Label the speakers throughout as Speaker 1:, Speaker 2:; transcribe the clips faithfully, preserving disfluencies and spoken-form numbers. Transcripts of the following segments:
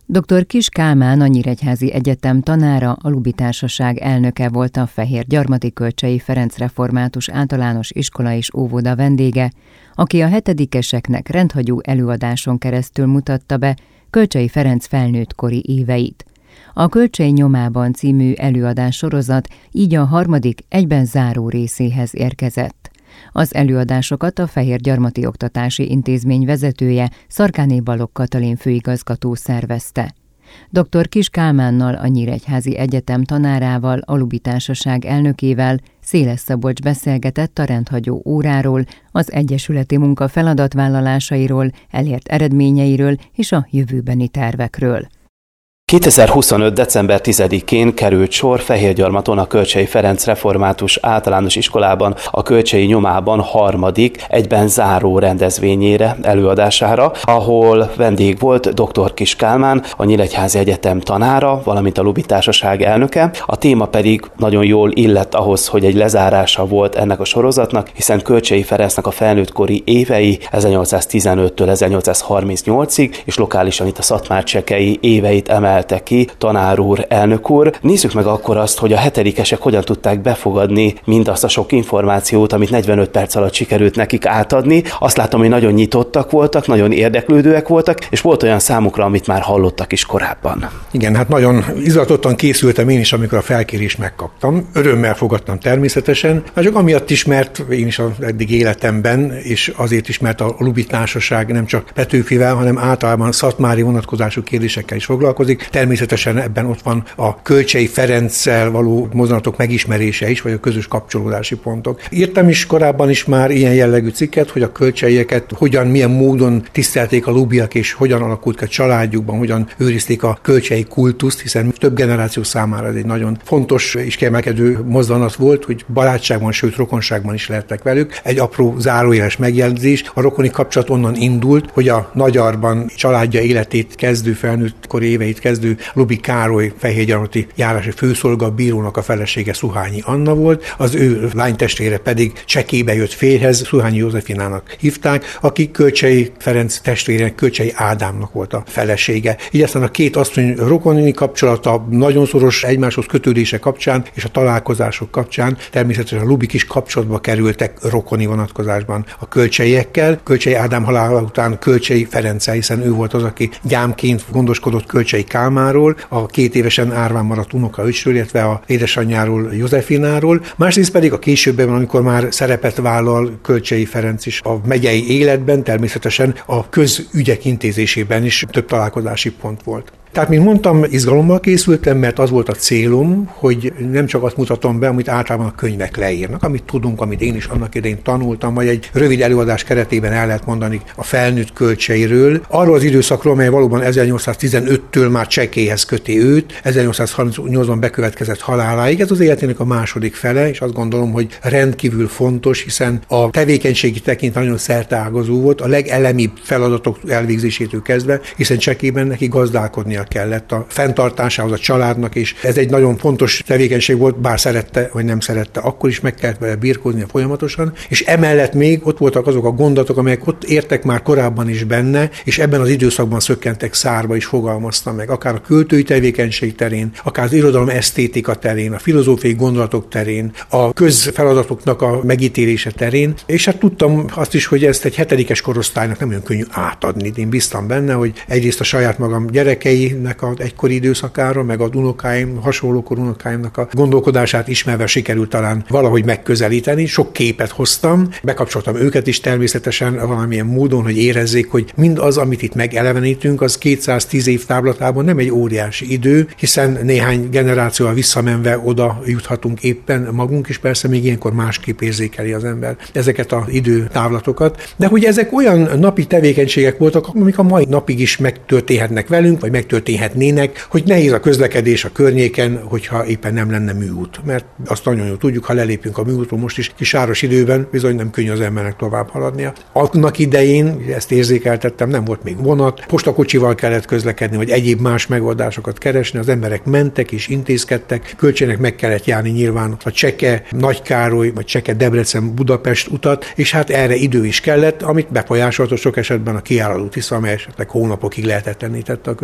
Speaker 1: doktor Kiss Kálmán, a Nyíregyházi Egyetem tanára, a Luby Társaság elnöke volt a Fehérgyarmati Kölcsey Ferenc Református Általános Iskola és Óvoda vendége, aki a hetedikeseknek rendhagyó előadáson keresztül mutatta be Kölcsey Ferenc felnőttkori éveit. A Kölcsey nyomában című előadás sorozat így a harmadik, egyben záró részéhez érkezett. Az előadásokat a Fehérgyarmati Oktatási Intézmény vezetője, Szarkáné Balogh Katalin főigazgató szervezte. doktor Kiss Kálmánnal, a Nyíregyházi Egyetem tanárával, a Luby Társaság elnökével Széles Szabolcs beszélgetett a rendhagyó óráról, az egyesületi munka feladatvállalásairól, elért eredményeiről és a jövőbeni tervekről.
Speaker 2: kétezer-huszonöt. december tizedikén került sor Fehérgyarmaton a Kölcsey Ferenc Református Általános Iskolában a Kölcsey nyomában harmadik, egyben záró rendezvényére, előadására, ahol vendég volt doktor Kiss Kálmán, a Nyíregyházi Egyetem tanára, valamint a Luby Társaság elnöke. A téma pedig nagyon jól illett ahhoz, hogy egy lezárása volt ennek a sorozatnak, hiszen Kölcsey Ferencnek a felnőttkori évei ezernyolcszáztizenöttől ezernyolcszázharmincnyolcig, és lokálisan itt a szatmárcsekei éveit emel ki tanár úr, elnök úr. Nézzük meg akkor azt, hogy a hetedikesek hogyan tudták befogadni mindazt a sok információt, amit negyvenöt perc alatt sikerült nekik átadni. Azt látom, hogy nagyon nyitottak voltak, nagyon érdeklődőek voltak, és volt olyan számukra, amit már hallottak is korábban.
Speaker 3: Igen, hát nagyon izgatottan készültem én is, amikor a felkérést megkaptam. Örömmel fogadtam természetesen, csak amiatt is, mert én is az eddig életemben, és azért is, mert a Luby Társaság nem csak Petőfivel, hanem általában szatmári vonatkozású kérdésekkel is foglalkozik. Természetesen ebben ott van a Kölcsey Ferenccel való mozdulatok megismerése is, vagy a közös kapcsolódási pontok. Írtam is korábban is már ilyen jellegű cikket, hogy a kölcseyeket hogyan, milyen módon tisztelték a lubiak, és hogyan alakult ki a családjukban, hogyan őrizték a kölcsey kultuszt, hiszen több generáció számára ez egy nagyon fontos és kiemelkedő mozzanat volt, hogy barátságban, sőt rokonságban is lehettek velük. Egy apró zárójeles megjegyzés, a rokoni kapcsolat onnan indult, hogy a Nagyarban családja életét kezdő, felnőttkori éveit kezdő Luby Károly fehérgyarmati járási főszolgabírónak a felesége Szuhányi Anna volt, az ő lánytestvére pedig csekébe jött férjhez, Szuhányi Józsefinának hívták, aki Kölcsey Ferenc testvérének, Kölcsey Ádámnak volt a felesége. Így aztán a két asszony rokoni kapcsolata, nagyon szoros egymáshoz kötődése kapcsán és a találkozások kapcsán természetesen a Lubik is kapcsolatba kerültek rokoni vonatkozásban a kölcseyekkel. Kölcsey Ádám halála után Kölcsey Ferenccel, hiszen ő volt az, aki gyámként gondoskodott Kölcsey Kálmáról, a két évesen árván maradt unokaöccsről, illetve a édesanyjáról, Józsefináról. Másrészt pedig a későbben, amikor már szerepet vállal Kölcsey Ferenc is a megyei életben, természetesen a közügyek intézésében is több találkozási pont volt. Tehát, mint mondtam, izgalommal készültem, mert az volt a célom, hogy nem csak azt mutatom be, amit általában a könyvek leírnak, amit tudunk, amit én is annak idején tanultam, vagy egy rövid előadás keretében el lehet mondani a felnőtt Kölcseyről, arról az időszakról, mely valóban ezernyolcszáztizenöttől már csekéhez köti őt, ezernyolcszázharmincnyolcban bekövetkezett haláláig. Ez az életének a második fele, és azt gondolom, hogy rendkívül fontos, hiszen a tevékenységi tekintve nagyon szerteágazó volt, a legelemibb feladatok elvégzésétől kezdve, hiszen csekében neki gazdálkodnia kellett a fenntartásához a családnak, és ez egy nagyon fontos tevékenység volt, bár szerette, vagy nem szerette, akkor is meg kellett vele birkóznia folyamatosan, és emellett még ott voltak azok a gondolatok, amelyek ott értek már korábban is benne, és ebben az időszakban szökkentek szárba is, fogalmazta meg, akár a költői tevékenység terén, akár az irodalom esztétika terén, a filozófiai gondolatok terén, a közfeladatoknak a megítélése terén, és hát tudtam azt is, hogy ezt egy hetedikes korosztálynak nem olyan könnyű átadni. Én bíztam benne, hogy egyrészt a saját magam gyerekei nek az egykori időszakára, meg a unokáim, hasonlókor unokáimnak a gondolkodását ismerve sikerült talán valahogy megközelíteni. Sok képet hoztam, bekapcsoltam őket is természetesen valamilyen módon, hogy érezzék, hogy mindaz, amit itt megelevenítünk, az kétszáztíz év táblatában nem egy óriási idő, hiszen néhány generációval visszamenve oda juthatunk éppen magunk is, persze még ilyenkor másképp érzékeli az ember ezeket az időtávlatokat. De hogy ezek olyan napi tevékenységek voltak, amik a mai napig is megtörténhetnek velünk, vagy megtörténhetnének, hogy nehéz a közlekedés a környéken, hogyha éppen nem lenne műút. Mert azt nagyon jól tudjuk, ha lelépünk a műútról most is kis sáros időben, bizony nem könnyű az embernek tovább haladnia. Annak idején, ezt érzékeltettem, nem volt még vonat, postakocsival kellett közlekedni, vagy egyéb más megoldásokat keresni, az emberek mentek és intézkedtek, Kölcseynek meg kellett járni nyilván a Cseke Nagykároly, vagy Cseke Debrecen Budapest utat, és hát erre idő is kellett, amit befolyásolta sok esetben a kiálló Tisza, amely esetleg hónapokig lehetetlenítette a közlekedést.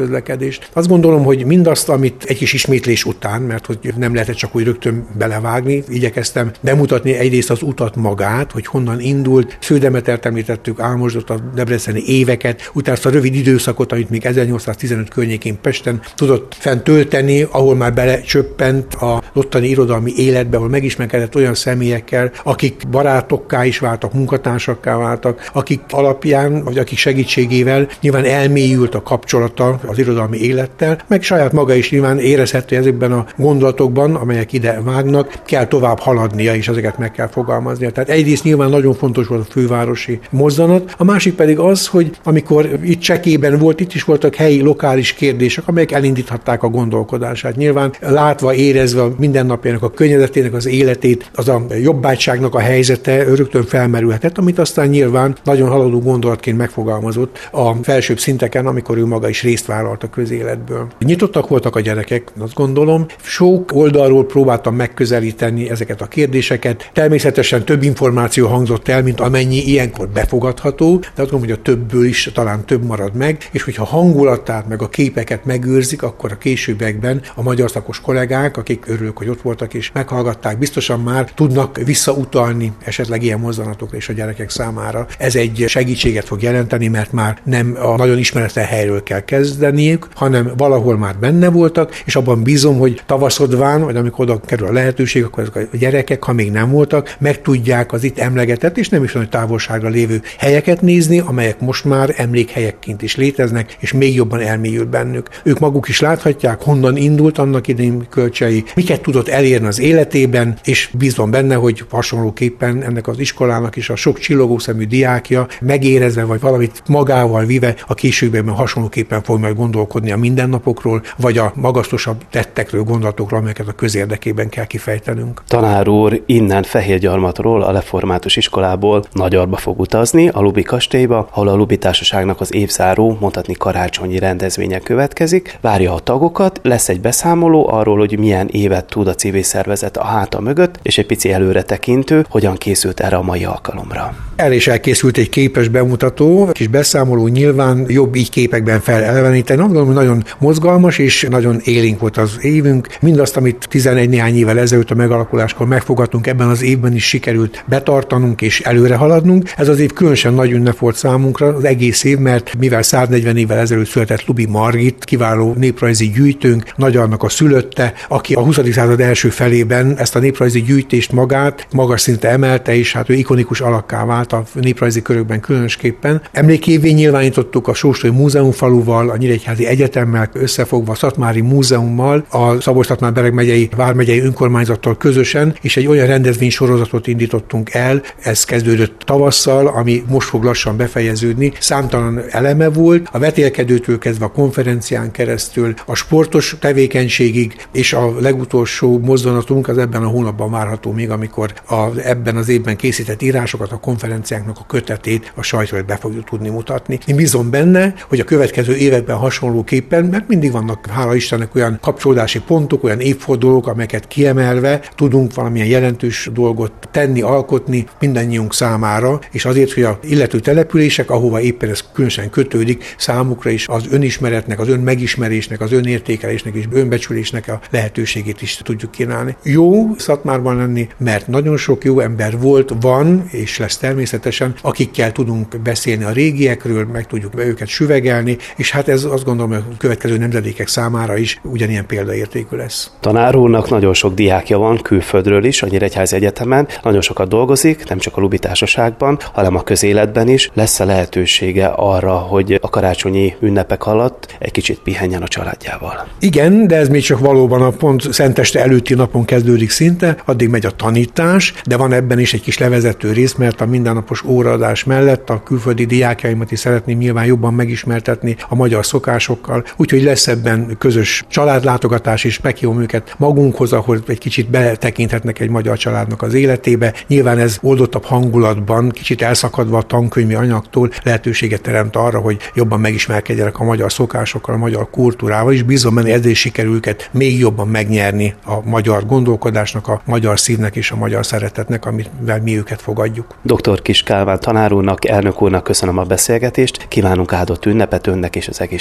Speaker 3: ismétlést. Azt gondolom, hogy mindazt, amit egy kis ismétlés után, mert hogy nem lehetett csak úgy rögtön belevágni, igyekeztem bemutatni egyrészt az utat magát, hogy honnan indult. Sződemetert említettük, Álmosdot, a debreceni éveket, utána azt a rövid időszakot, amit még ezernyolcszáztizenöt környékén Pesten tudott fent tölteni, ahol már belecsöppent a ottani irodalmi életbe, ahol megismerkedett olyan személyekkel, akik barátokká is váltak, munkatársakká váltak, akik alapján, vagy akik segítségével nyilván elmélyült a kapcsolata az irodalmi élettel, meg saját maga is nyilván érezhető ezekben a gondolatokban, amelyek ide vágnak, kell tovább haladnia, és ezeket meg kell fogalmaznia. Tehát egyrészt nyilván nagyon fontos volt a fővárosi mozzanat, a másik pedig az, hogy amikor itt Csekében volt, itt is voltak helyi, lokális kérdések, amelyek elindíthatták a gondolkodását. Nyilván látva, érezve a mindennapjának, a környezetének, az életét, az a jobbágyságnak a helyzete rögtön felmerülhetett, amit aztán nyilván nagyon haladó gondolatként megfogalmazott a felsőbb szinteken, amikor ő maga is részt vállalt a közéletből. Nyitottak voltak a gyerekek, azt gondolom. Sok oldalról próbáltam megközelíteni ezeket a kérdéseket. Természetesen több információ hangzott el, mint amennyi ilyenkor befogadható, de azt gondolom, hogy a többből is talán több marad meg, és hogyha hangulatát meg a képeket megőrzik, akkor a későbbiekben a magyar szakos kollégák, akik örülök, hogy ott voltak és meghallgatták, biztosan már tudnak visszautalni esetleg ilyen mozzanatokra is a gyerekek számára. Ez egy segítséget fog jelenteni, mert már nem a nagyon ismeretlen helyről kell kezdeniük, hanem valahol már benne voltak, és abban bízom, hogy tavaszodván, vagy amikor oda kerül a lehetőség, akkor ezek a gyerekek, ha még nem voltak, meg tudják az itt emlegetett, és nem is olyan távolságra lévő helyeket nézni, amelyek most már emlékhelyekként is léteznek, és még jobban elmélyül bennük. Ők maguk is láthatják, honnan indult annak idején Kölcsey, miket tudott elérni az életében, és bízom benne, hogy hasonlóképpen ennek az iskolának is a sok csillogó szemű diákja megérezve, vagy valamit magával vive a későbbiekben hasonlóképpen fog majd gondolkodni a mindennapokról, vagy a magasztosabb tettekről, gondolatokról, amelyeket a közérdekében kell kifejtenünk.
Speaker 2: Tanár úr innen Fehérgyarmatról, a református iskolából Nagyarba fog utazni, a Lubi kastélyba, ahol a Lubi Társaságnak az évzáró, mondhatni karácsonyi rendezvénye következik. Várja a tagokat, lesz egy beszámoló arról, hogy milyen évet tud a civil szervezet a háta mögött, és egy pici előre tekintő, hogyan készült erre a mai alkalomra.
Speaker 3: El is elkészült egy képes bemutató, kis beszámoló, nyilván jobb így képekben feleleveníteni. Azt gondolom, hogy nagyon mozgalmas és nagyon élénk volt az évünk. Mindazt, amit tizenegy néhány évvel ezelőtt a megalakuláskor megfogadtunk, ebben az évben is sikerült betartanunk és előre haladnunk. Ez az év különösen nagy ünnep volt számunkra, az egész év, mert mivel száznegyven évvel ezelőtt született Lubi Margit, kiváló néprajzi gyűjtőnk, Nagyarnak a szülötte, aki a huszadik század első felében ezt a néprajzi gyűjtést magát magas szintre emelte, és hát ő ikonikus alakká vált a néprajzi körökben különösképpen. Emlékévé nyilvánítottuk a Sóstői Múzeumfaluval, a Nyíregyházi Egyetemmel összefogva, a Szatmári Múzeummal, a Szabolcs-Szatmár-Bereg megyei vármegyei önkormányzattal közösen, és egy olyan rendezvénysorozatot indítottunk el, ez kezdődött tavasszal, ami most fog lassan befejeződni. Számtalan eleme volt, a vetélkedőtől kezdve a konferencián keresztül, a sportos tevékenységig, és a legutolsó mozzanatunk az ebben a hónapban várható még, amikor a, ebben az évben készített írásokat, a konferenciáknak a kötetét a sajtót be fogjuk tudni mutatni. Én bízom benne, hogy a következő években hasonlóképpen, mert mindig vannak, hála Istennek, olyan kapcsolódási pontok, olyan évfordulók, amelyeket kiemelve tudunk valamilyen jelentős dolgot tenni, alkotni mindannyiunk számára, és azért, hogy az illető települések, ahova éppen ez különösen kötődik, számukra is az önismeretnek, az önmegismerésnek, az önértékelésnek és önbecsülésnek a lehetőségét is tudjuk kínálni. Jó Szatmárban lenni, mert nagyon sok jó ember volt, van, és lesz természetesen, akikkel tudunk beszélni a régiekről, meg tudjuk őket süvegelni, és hát ez azt gondolom, hogy a következő nemzedékek számára is ugyanilyen példaértékű lesz.
Speaker 2: Tanár úrnak nagyon sok diákja van külföldről is, a Nyíregyházi Egyetemen, nagyon sokat dolgozik, nem csak a Lubi Társaságban, hanem a közéletben is. Lesz-e lehetősége arra, hogy a karácsonyi ünnepek alatt egy kicsit pihenjen a családjával?
Speaker 3: Igen, de ez még csak valóban a pont szenteste előtti napon kezdődik szinte, addig megy a tanítás, de van ebben is egy kis levezető rész, mert a mindennapos óraadás mellett a külföldi diákjaimat is szeretném nyilván jobban megismertetni a magyar szokásokkal, úgyhogy lesz ebben közös családlátogatás is, meghívom őket magunkhoz, ahol egy kicsit betekinthetnek egy magyar családnak az életébe. Nyilván ez oldottabb hangulatban, kicsit elszakadva a tankönyvi anyagtól lehetőséget teremt arra, hogy jobban megismerkedjenek a magyar szokásokkal, a magyar kultúrával, és bízom benne, ezzel sikerül őket még jobban megnyerni a magyar gondolkodásnak, a magyar szívnek és a magyar szeretetnek, amivel mi őket fogadjuk.
Speaker 2: doktor Kiss Kálmán tanár úrnak, elnök úrnak köszönöm a beszélgetést, kívánunk áldott ünnepet önnek és az egész családjának.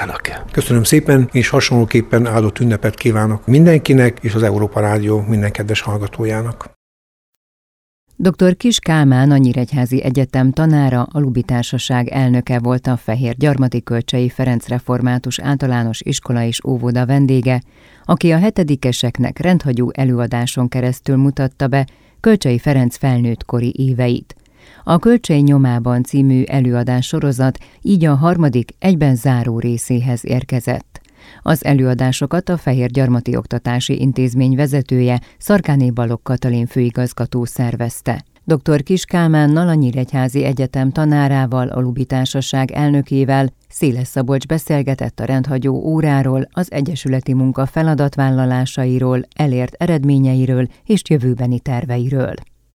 Speaker 2: kívánok!
Speaker 3: Köszönöm szépen, és hasonlóképpen áldott ünnepet kívánok mindenkinek, és az Európa Rádió minden kedves hallgatójának.
Speaker 1: doktor Kiss Kálmán, a Nyíregyházi Egyetem tanára, a Luby Társaság elnöke volt a Fehérgyarmati Kölcsey Ferenc Református Általános Iskola és Óvoda vendége, aki a hetedikeseknek rendhagyó előadáson keresztül mutatta be Kölcsey Ferenc felnőttkori éveit. A Kölcsey nyomában című előadás sorozat így a harmadik, egyben záró részéhez érkezett. Az előadásokat a Fehérgyarmati Oktatási Intézmény vezetője, Szarkáné Balogh Katalin főigazgató szervezte. doktor Kiss Kálmánnal, a Nyíregyházi Egyetem tanárával, a Luby Társaság elnökével Széles Szabolcs beszélgetett a rendhagyó óráról, az egyesületi munka feladatvállalásairól, elért eredményeiről és jövőbeni terveiről.